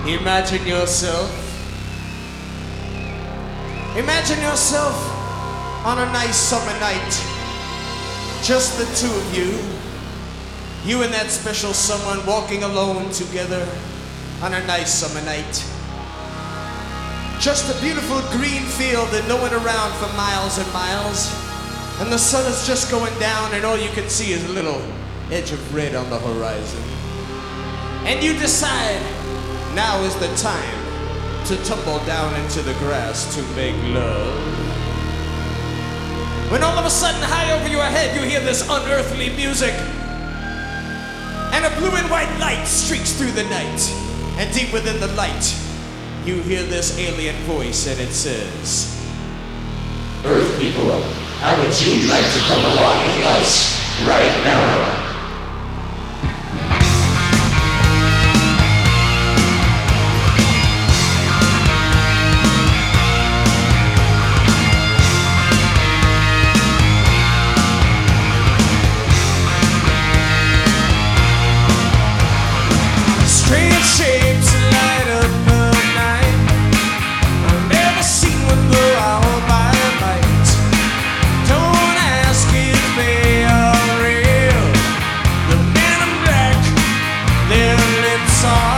Imagine yourself on a nice summer night. Just the two of you. You and that special someone walking alone together on a nice summer night. Just a beautiful green field and no one around for miles and miles. And the sun is just going down and all you can see is a little edge of red on the horizon. And you decide now is the time to tumble down into the grass to make love. When all of a sudden, high over your head, you hear this unearthly music. And a blue and white light streaks through the night. And deep within the light, you hear this alien voice and it says, Earth people, how would you like to come along with us right now? strange shapes light up the night. I've never seen one go out by night. Don't ask if they are real. The men in black, their lips are